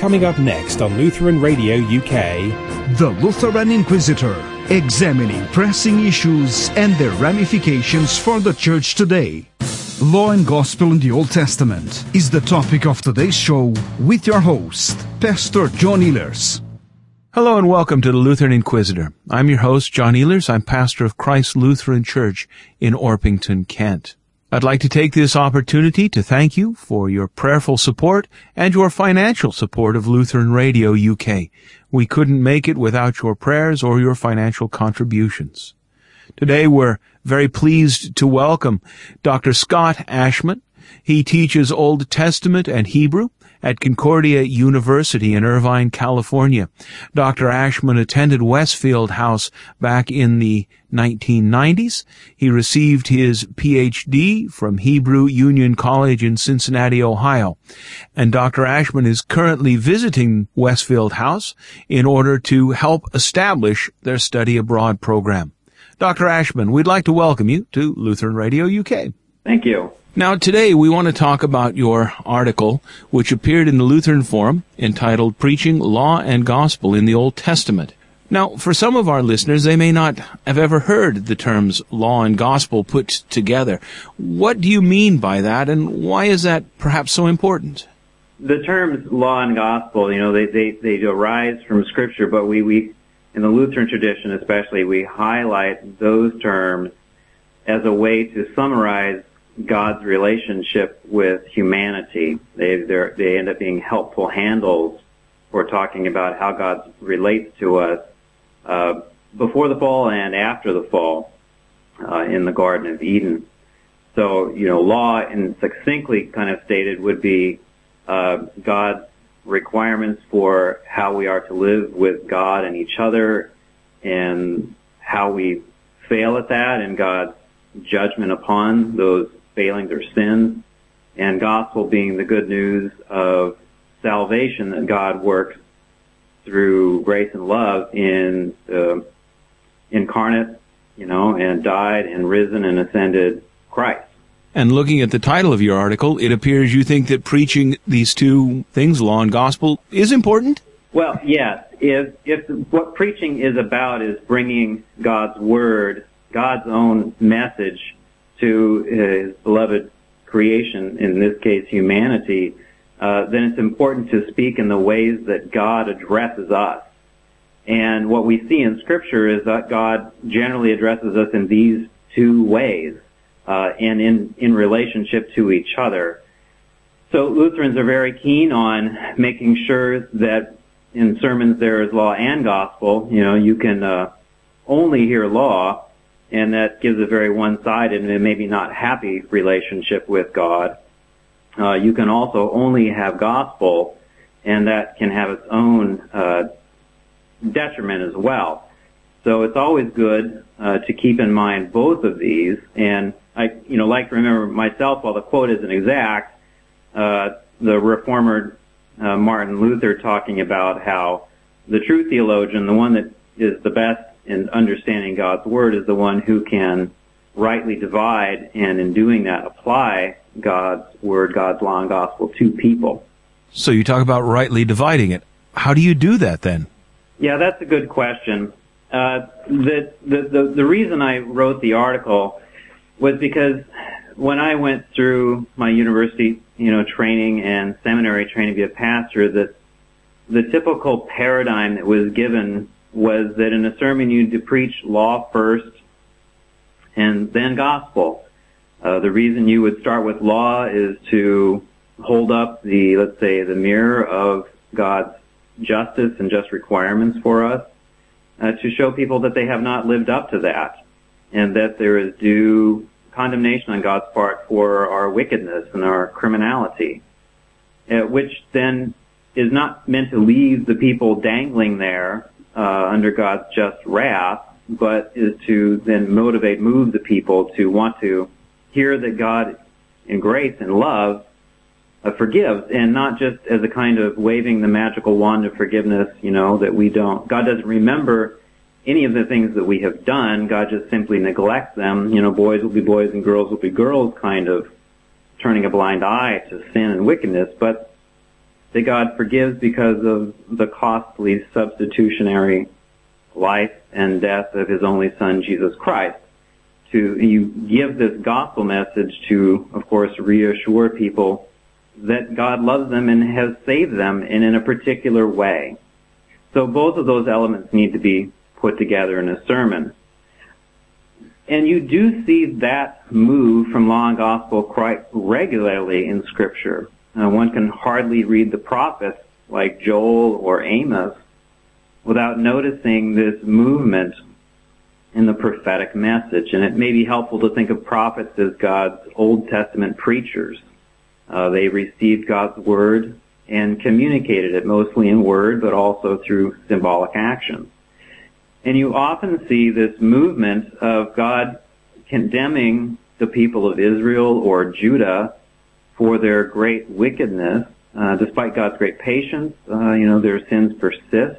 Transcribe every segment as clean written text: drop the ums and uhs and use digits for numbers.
Coming up next on Lutheran Radio UK, The Lutheran Inquisitor, examining pressing issues and their ramifications for the Church today. Law and Gospel in the Old Testament is the topic of today's show with your host, Pastor John Ehlers. Hello and welcome to the Lutheran Inquisitor. I'm your host, John Ehlers. I'm pastor of Christ Lutheran Church in Orpington, Kent. I'd like to take this opportunity to thank you for your prayerful support and your financial support of Lutheran Radio UK. We couldn't make it without your prayers or your financial contributions. Today we're very pleased to welcome Dr. Scott Ashman. He teaches Old Testament and Hebrew at Concordia University in Irvine, California. Dr. Ashman attended Westfield House back in the 1990s. He received his Ph.D. from Hebrew Union College in Cincinnati, Ohio. And Dr. Ashman is currently visiting Westfield House in order to help establish their study abroad program. Dr. Ashman, we'd like to welcome you to Lutheran Radio UK. Thank you. Now, today we want to talk about your article, which appeared in the Lutheran Forum, entitled Preaching Law and Gospel in the Old Testament. Now, for some of our listeners, they may not have ever heard the terms law and gospel put together. What do you mean by that, and why is that perhaps so important? The terms law and gospel, they arise from Scripture, but we in the Lutheran tradition especially, we highlight those terms as a way to summarize God's relationship with humanity. They end up being helpful handles for talking about how God relates to us before the fall and after the fall in the Garden of Eden. So, law, and succinctly kind of stated, would be God's requirements for how we are to live with God and each other, and how we fail at that, and God's judgment upon those failings or sins, and gospel being the good news of salvation that God works through grace and love in incarnate, and died and risen and ascended Christ. And looking at the title of your article, it appears you think that preaching these two things, law and gospel, is important? Well, yes. If what preaching is about is bringing God's word, God's own message to his beloved creation, in this case humanity, then it's important to speak in the ways that God addresses us. And what we see in Scripture is that God generally addresses us in these two ways, and in relationship to each other. So Lutherans are very keen on making sure that in sermons there is law and gospel. You can only hear law, and that gives a very one-sided and maybe not happy relationship with God. You can also only have gospel, and that can have its own detriment as well. So it's always good to keep in mind both of these. And I like to remember myself, while the quote isn't exact, the reformer Martin Luther talking about how the true theologian, the one that is the best in understanding God's word, is the one who can rightly divide, and in doing that apply God's word, God's law and gospel to people. So you talk about rightly dividing it. How do you do that then? Yeah, that's a good question. The reason I wrote the article was because when I went through my university, training and seminary training to be a pastor, the typical paradigm that was given was that in a sermon you need to preach law first and then gospel. The reason you would start with law is to hold up let's say, the mirror of God's justice and just requirements for us, to show people that they have not lived up to that, and that there is due condemnation on God's part for our wickedness and our criminality, which then is not meant to leave the people dangling there under God's just wrath, but is to then move the people to want to hear that God in grace and love forgives, and not just as a kind of waving the magical wand of forgiveness, that God doesn't remember any of the things that we have done. God just simply neglects them. Boys will be boys and girls will be girls, kind of turning a blind eye to sin and wickedness. But that God forgives because of the costly substitutionary life and death of his only Son, Jesus Christ. You give this gospel message to, of course, reassure people that God loves them and has saved them in a particular way. So both of those elements need to be put together in a sermon. And you do see that move from law and gospel quite regularly in Scripture. One can hardly read the prophets like Joel or Amos without noticing this movement in the prophetic message. And it may be helpful to think of prophets as God's Old Testament preachers. They received God's word and communicated it mostly in word, but also through symbolic actions. And you often see this movement of God condemning the people of Israel or Judah for their great wickedness. Despite God's great patience, their sins persist.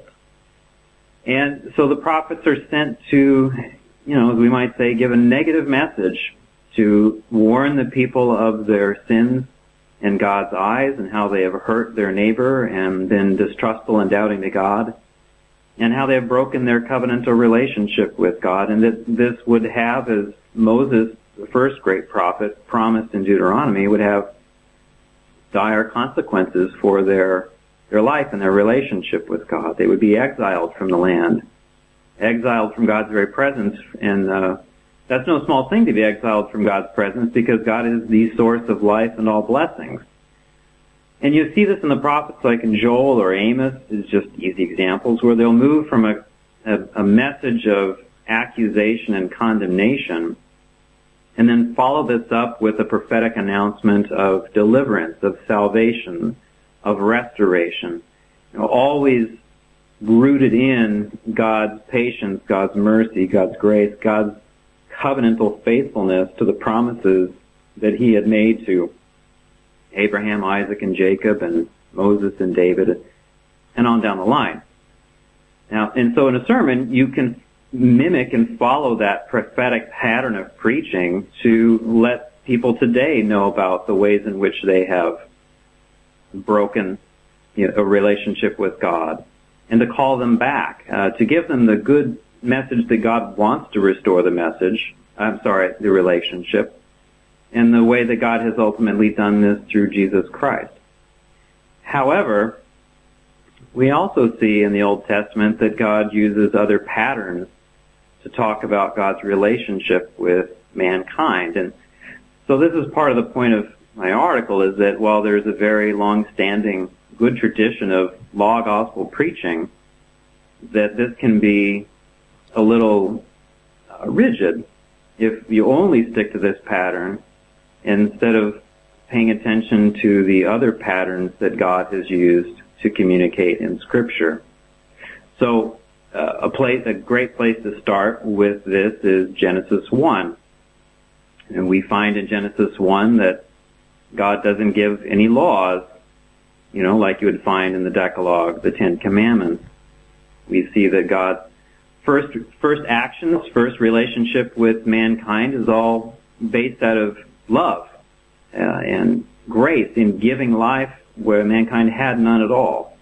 And so the prophets are sent to, as we might say, give a negative message to warn the people of their sins in God's eyes and how they have hurt their neighbor and been distrustful and doubting to God, and how they have broken their covenantal relationship with God, and that this would have, as Moses, the first great prophet, promised in Deuteronomy, would have dire consequences for their life and their relationship with God. They would be exiled from the land, exiled from God's very presence, and that's no small thing to be exiled from God's presence, because God is the source of life and all blessings. And you see this in the prophets like in Joel or Amos, is just easy examples, where they'll move from a message of accusation and condemnation, and then follow this up with a prophetic announcement of deliverance, of salvation, of restoration, always rooted in God's patience, God's mercy, God's grace, God's covenantal faithfulness to the promises that he had made to Abraham, Isaac, and Jacob, and Moses and David, and on down the line. Now, and so in a sermon, you can mimic and follow that prophetic pattern of preaching to let people today know about the ways in which they have broken a relationship with God, and to call them back, to give them the good message that God wants to restore the relationship, and the way that God has ultimately done this through Jesus Christ. However, we also see in the Old Testament that God uses other patterns to talk about God's relationship with mankind. And so this is part of the point of my article, is that while there's a very long-standing good tradition of law gospel preaching, that this can be a little rigid if you only stick to this pattern instead of paying attention to the other patterns that God has used to communicate in Scripture. So a great place to start with this is Genesis 1. And we find in Genesis 1 that God doesn't give any laws, like you would find in the Decalogue, the Ten Commandments. We see that God's first actions, first relationship with mankind is all based out of love and grace in giving life where mankind had none at all,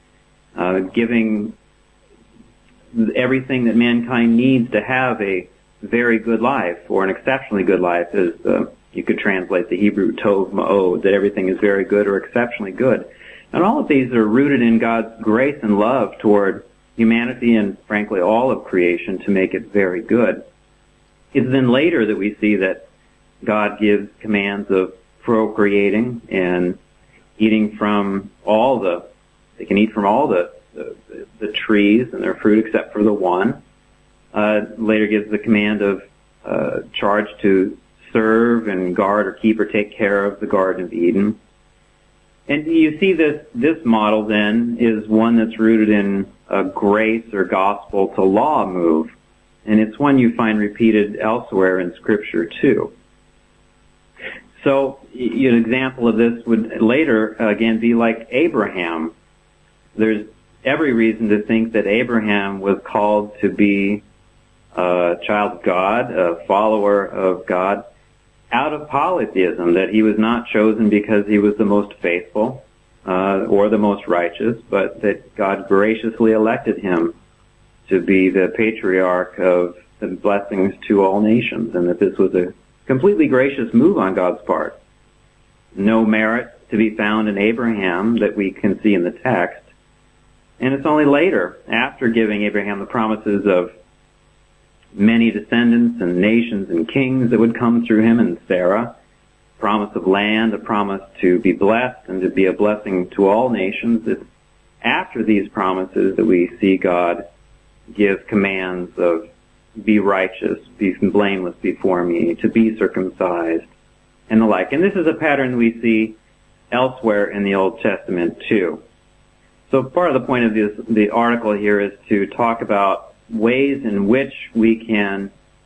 giving everything that mankind needs to have a very good life, or an exceptionally good life, as you could translate the Hebrew tov ma'od, that everything is very good or exceptionally good. And all of these are rooted in God's grace and love toward humanity and, frankly, all of creation to make it very good. It's then later that we see that God gives commands of procreating and eating from they can eat from all the trees and their fruit except for the one. Later gives the command of charge to serve and guard or keep or take care of the Garden of Eden. And you see this model then is one that's rooted in a grace or gospel to law move. And it's one you find repeated elsewhere in Scripture too. So an example of this would later, again, be like Abraham. There's every reason to think that Abraham was called to be a child of God, a follower of God, out of polytheism, that he was not chosen because he was the most faithful, or the most righteous, but that God graciously elected him to be the patriarch of the blessings to all nations, and that this was a completely gracious move on God's part. No merit to be found in Abraham that we can see in the text. And it's only later, after giving Abraham the promises of many descendants and nations and kings that would come through him, and Sarah, promise of land, a promise to be blessed and to be a blessing to all nations. It's after these promises that we see God give commands of be righteous, be blameless before me, to be circumcised, and the like. And this is a pattern we see elsewhere in the Old Testament too. So part of the point of the article here is to talk about ways in which we can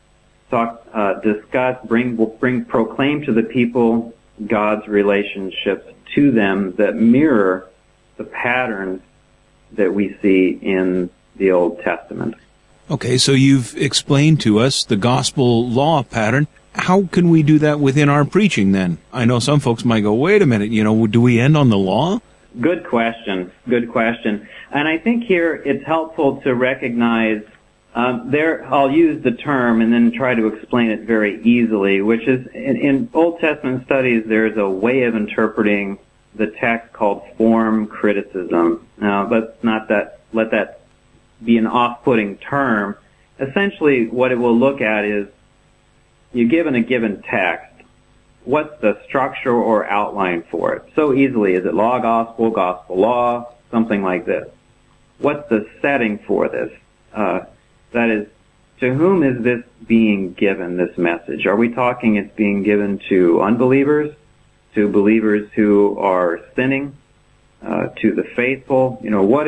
discuss, proclaim to the people God's relationships to them that mirror the patterns that we see in the Old Testament. Okay, so you've explained to us the gospel law pattern. How can we do that within our preaching then? I know some folks might go, wait a minute, do we end on the law? Good question. And I think here it's helpful to recognize, I'll use the term and then try to explain it very easily, which is, in Old Testament studies, there's a way of interpreting the text called form criticism. Now, let's not let that be an off-putting term. Essentially, what it will look at is, you're given a given text, what's the structure or outline for it? So easily, is it law, gospel, gospel, law, something like this? What's the setting for this? That is, to whom is this being given, this message? Are we talking it's being given to unbelievers, to believers who are sinning, to the faithful?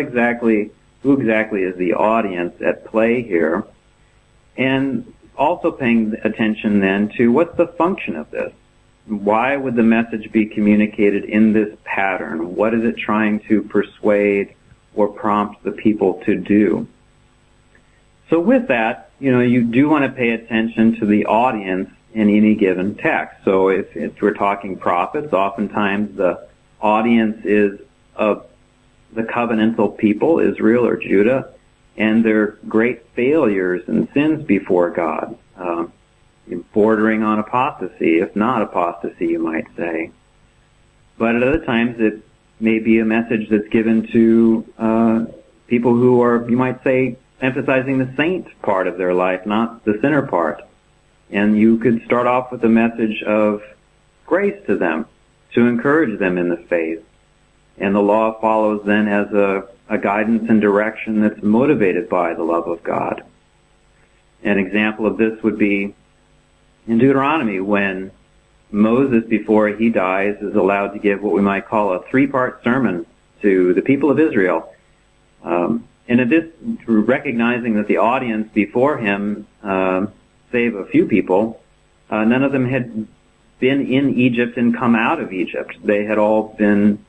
Who exactly is the audience at play here? And also paying attention then to what's the function of this? Why would the message be communicated in this pattern? What is it trying to persuade or prompt the people to do? So with that, you do want to pay attention to the audience in any given text. So if we're talking prophets, oftentimes the audience is of the covenantal people, Israel or Judah, and their great failures and sins before God, bordering on apostasy, if not apostasy, you might say. But at other times, it may be a message that's given to people who are, you might say, emphasizing the saint part of their life, not the sinner part. And you could start off with a message of grace to them, to encourage them in the faith. And the law follows then as a guidance and direction that's motivated by the love of God. An example of this would be in Deuteronomy, when Moses, before he dies, is allowed to give what we might call a 3-part sermon to the people of Israel. And in this, recognizing that the audience before him, save a few people, none of them had been in Egypt and come out of Egypt. They had all been,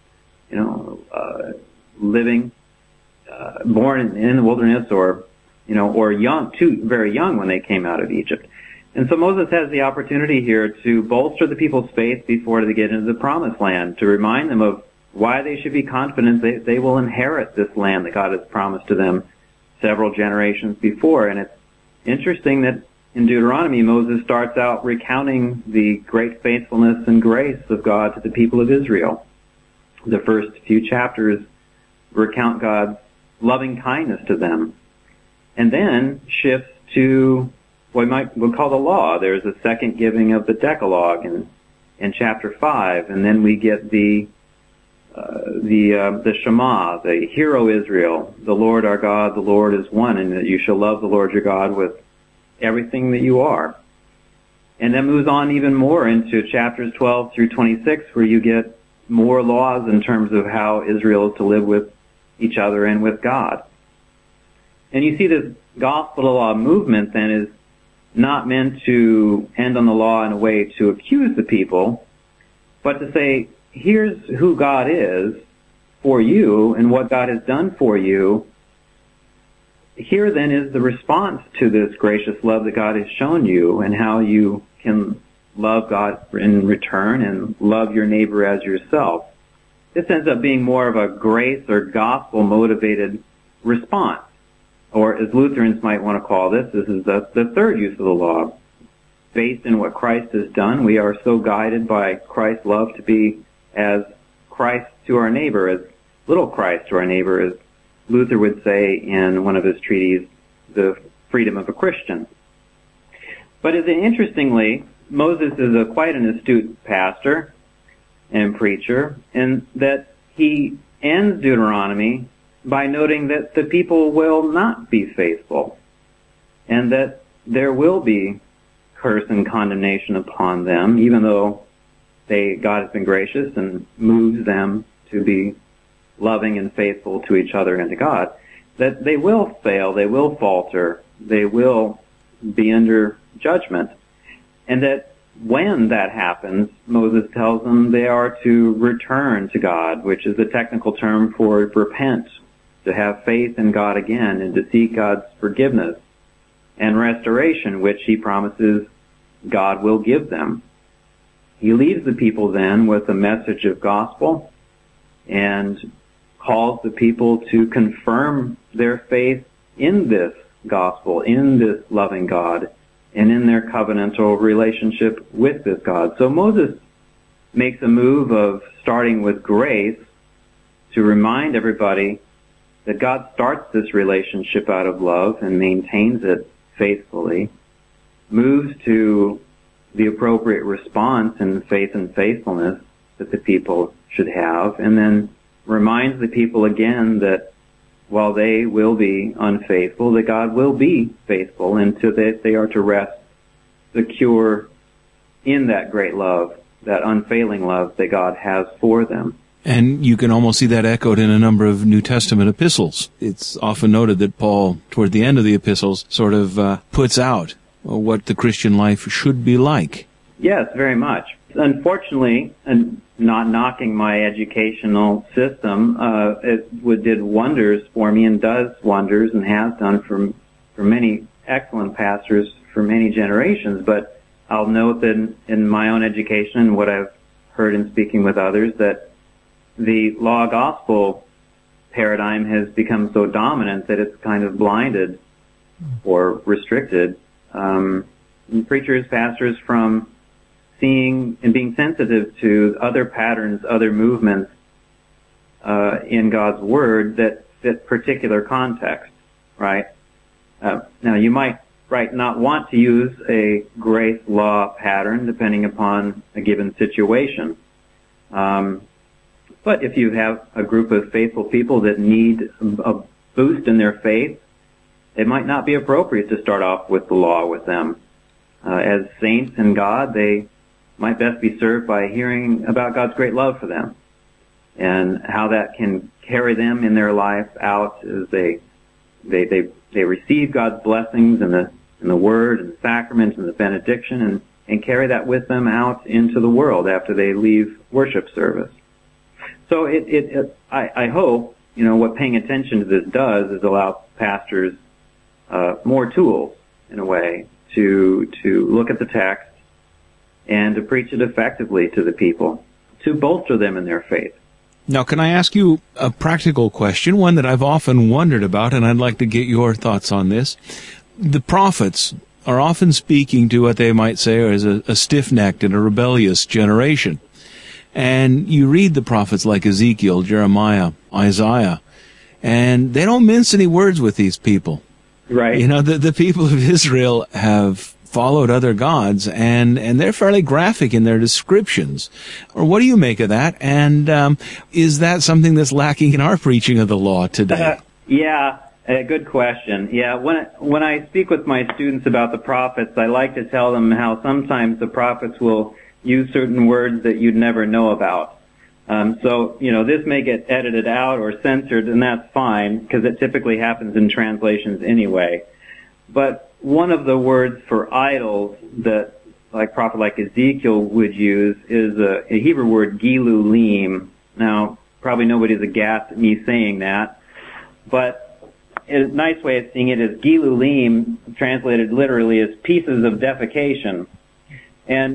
living, born in the wilderness, or young, very young when they came out of Egypt. And so Moses has the opportunity here to bolster the people's faith before they get into the promised land, to remind them of why they should be confident they will inherit this land that God has promised to them several generations before. And it's interesting that in Deuteronomy, Moses starts out recounting the great faithfulness and grace of God to the people of Israel. The first few chapters recount God's loving kindness to them, and then shifts to what we'll call the law. There's a second giving of the Decalogue in chapter 5, and then we get the Shema, the Hear, O Israel, the Lord our God, the Lord is one, and that you shall love the Lord your God with everything that you are. And then moves on even more into chapters 12 through 26, where you get more laws in terms of how Israel is to live with each other and with God. And you see this gospel law movement then is not meant to end on the law in a way to accuse the people, but to say, here's who God is for you and what God has done for you. Here then is the response to this gracious love that God has shown you, and how you can love God in return and love your neighbor as yourself. this ends up being more of a grace or gospel-motivated response. Or as Lutherans might want to call this is the third use of the law. Based in what Christ has done, we are so guided by Christ's love to be as Christ to our neighbor, as little Christ to our neighbor, as Luther would say in one of his treatises, The Freedom of a Christian. But interestingly, Moses is quite an astute pastor and preacher, in that he ends Deuteronomy by noting that the people will not be faithful, and that there will be curse and condemnation upon them, even though God has been gracious and moves them to be loving and faithful to each other and to God, that they will fail, they will falter, they will be under judgment. And that when that happens, Moses tells them they are to return to God, which is the technical term for repent, to have faith in God again, and to seek God's forgiveness and restoration, which he promises God will give them. He leaves the people then with a message of gospel and calls the people to confirm their faith in this gospel, in this loving God, and in their covenantal relationship with this God. So Moses makes a move of starting with grace to remind everybody that God starts this relationship out of love and maintains it faithfully, moves to the appropriate response in faith and faithfulness that the people should have, and then reminds the people again that while they will be unfaithful, that God will be faithful, and to that they are to rest secure in that great love, that unfailing love that God has for them. And you can almost see that echoed in a number of New Testament epistles. It's often noted that Paul, toward the end of the epistles, sort of puts out what the Christian life should be like. Yes, very much. Unfortunately, and not knocking my educational system, it did wonders for me and does wonders and has done for many excellent pastors for many generations. But I'll note that in my own education and what I've heard in speaking with others, that the law gospel paradigm has become so dominant that it's kind of blinded or restricted preachers, pastors from seeing and being sensitive to other patterns, other movements in God's Word that fit particular context, right? Now, you might not want to use a grace law pattern depending upon a given situation. But if you have a group of faithful people that need a boost in their faith, it might not be appropriate to start off with the law with them. As saints in God, they might best be served by hearing about God's great love for them and how that can carry them in their life out as they receive God's blessings in the Word and the sacraments and the benediction and carry that with them out into the world after they leave worship service. So I hope, what paying attention to this does is allow pastors more tools, in a way, to look at the text and to preach it effectively to the people, to bolster them in their faith. Now, can I ask you a practical question, one that I've often wondered about, and I'd like to get your thoughts on this. The prophets are often speaking to what they might say is a stiff-necked and a rebellious generation. And you read the prophets like Ezekiel, Jeremiah, Isaiah, and they don't mince any words with these people. Right. The people of Israel have followed other gods, and they're fairly graphic in their descriptions. Or what do you make of that? And is that something that's lacking in our preaching of the law today? Good question. Yeah, when I speak with my students about the prophets, I like to tell them how sometimes the prophets will use certain words that you'd never know about. So this may get edited out or censored, and that's fine, because it typically happens in translations anyway. But one of the words for idols that prophet like Ezekiel would use is a Hebrew word, gilulim. Now, probably nobody's aghast at me saying that, but a nice way of seeing it is gilulim, translated literally as pieces of defecation. And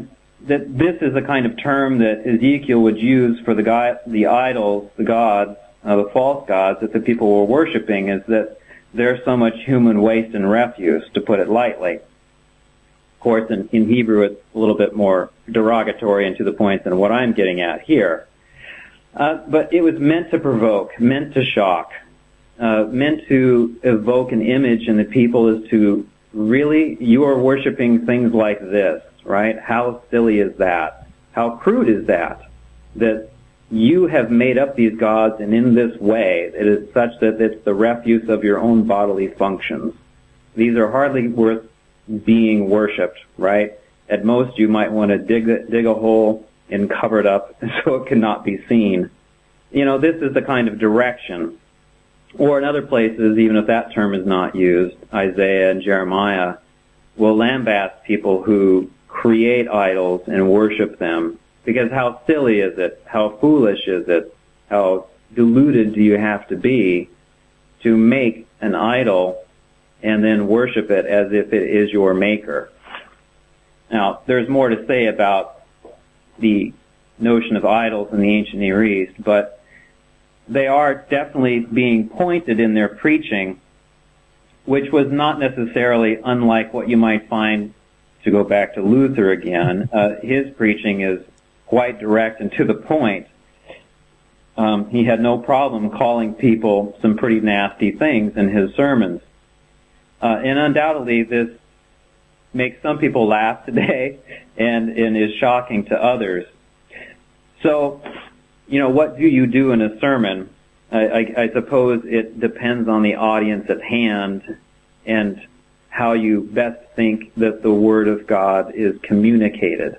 that this is the kind of term that Ezekiel would use for the idols, the gods, the false gods that the people were worshiping, is that there's so much human waste and refuse, to put it lightly. Of course, in Hebrew, it's a little bit more derogatory and to the point than what I'm getting at here. But it was meant to provoke, meant to shock, meant to evoke an image in the people as to, really, you are worshiping things like this, right? How silly is that? How crude is that? That you have made up these gods, and in this way, it is such that it's the refuse of your own bodily functions. These are hardly worth being worshipped, right? At most, you might want to dig a hole and cover it up so it cannot be seen. You know, this is the kind of direction. Or in other places, even if that term is not used, Isaiah and Jeremiah will lambast people who create idols and worship them. Because how silly is it? How foolish is it? How deluded do you have to be to make an idol and then worship it as if it is your maker? Now, there's more to say about the notion of idols in the ancient Near East, but they are definitely being pointed in their preaching, which was not necessarily unlike what you might find, to go back to Luther again. His preaching is quite direct and to the point. He had no problem calling people some pretty nasty things in his sermons. And undoubtedly this makes some people laugh today and is shocking to others. So, you know, what do you do in a sermon? I suppose it depends on the audience at hand and how you best think that the Word of God is communicated.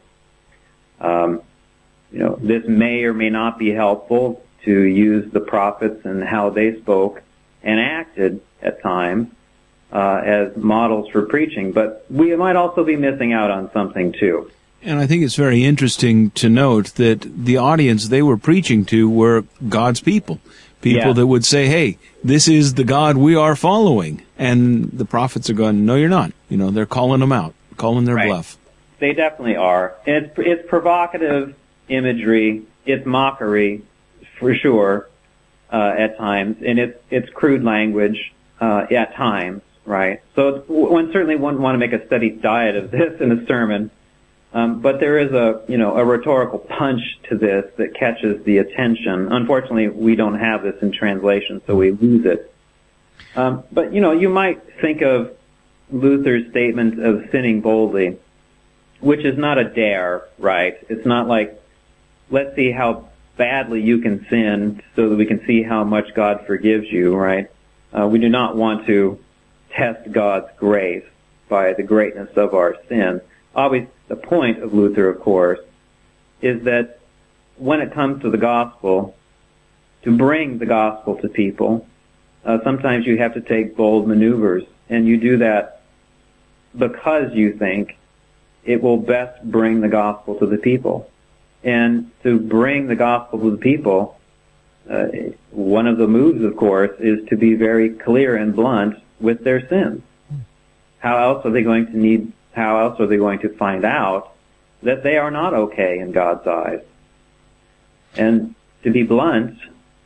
You know, this may or may not be helpful to use the prophets and how they spoke and acted at times as models for preaching, but we might also be missing out on something too. And I think it's very interesting to note that the audience they were preaching to were God's people. People that would say, hey, this is the God we are following. And the prophets are going, no, you're not. You know, they're calling them out, calling their bluff. They definitely are. It's provocative imagery. It's mockery, for sure, at times. And it's crude language at times, right? So one certainly wouldn't want to make a steady diet of this in a sermon. But there is a rhetorical punch to this that catches the attention. Unfortunately, we don't have this in translation, so we lose it. But, you know, you might think of Luther's statement of sinning boldly, which is not a dare, right? It's not like, let's see how badly you can sin so that we can see how much God forgives you, right? We do not want to test God's grace by the greatness of our sin. Obviously, the point of Luther, of course, is that when it comes to the gospel, to bring the gospel to people, sometimes you have to take bold maneuvers, and you do that because you think it will best bring the gospel to the people. And to bring the gospel to the people, one of the moves, of course, is to be very clear and blunt with their sins. How else are they going to find out that they are not okay in God's eyes? And to be blunt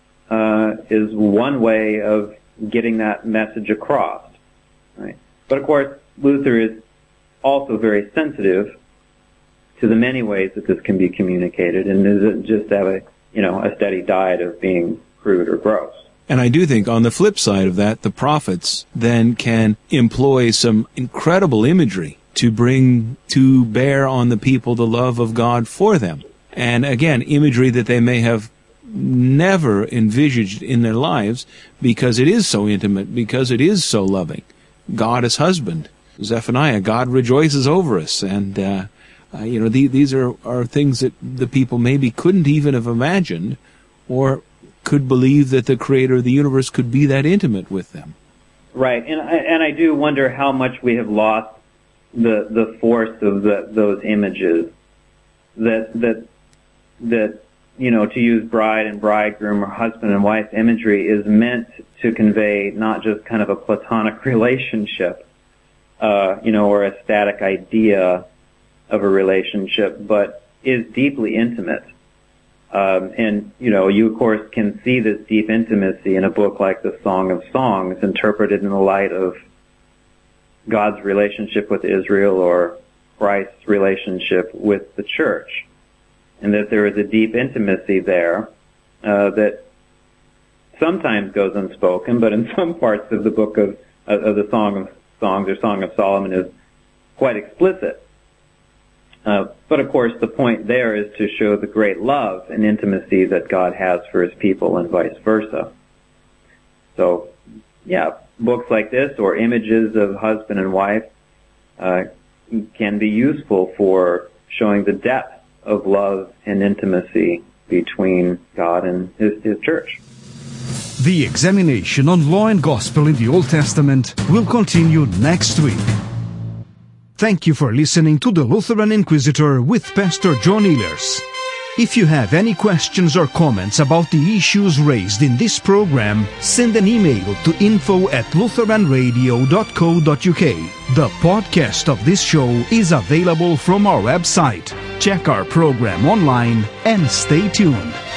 is one way of getting that message across, right? But of course, Luther is also very sensitive to the many ways that this can be communicated, and doesn't just have a steady diet of being crude or gross. And I do think on the flip side of that, the prophets then can employ some incredible imagery to bring to bear on the people the love of God for them. And again, imagery that they may have never envisaged in their lives because it is so intimate, because it is so loving. God as husband. Zephaniah, God rejoices over us. And, these are things that the people maybe couldn't even have imagined or could believe that the creator of the universe could be that intimate with them. Right. And I do wonder how much we have lost the force of those images that to use bride and bridegroom or husband and wife imagery is meant to convey not just kind of a platonic relationship, or a static idea, of a relationship, but is deeply intimate. And, you of course can see this deep intimacy in a book like the Song of Songs, interpreted in the light of God's relationship with Israel or Christ's relationship with the church. And that there is a deep intimacy there that sometimes goes unspoken, but in some parts of the book of the Song of Songs or Song of Solomon is quite explicit. But of course the point there is to show the great love and intimacy that God has for his people and vice versa. So, books like this or images of husband and wife can be useful for showing the depth of love and intimacy between God and his church. The examination on law and gospel in the Old Testament will continue next week. Thank you for listening to the Lutheran Inquisitor with Pastor John Ehlers. If you have any questions or comments about the issues raised in this program, send an email to info@lutheranradio.co.uk. The podcast of this show is available from our website. Check our program online and stay tuned.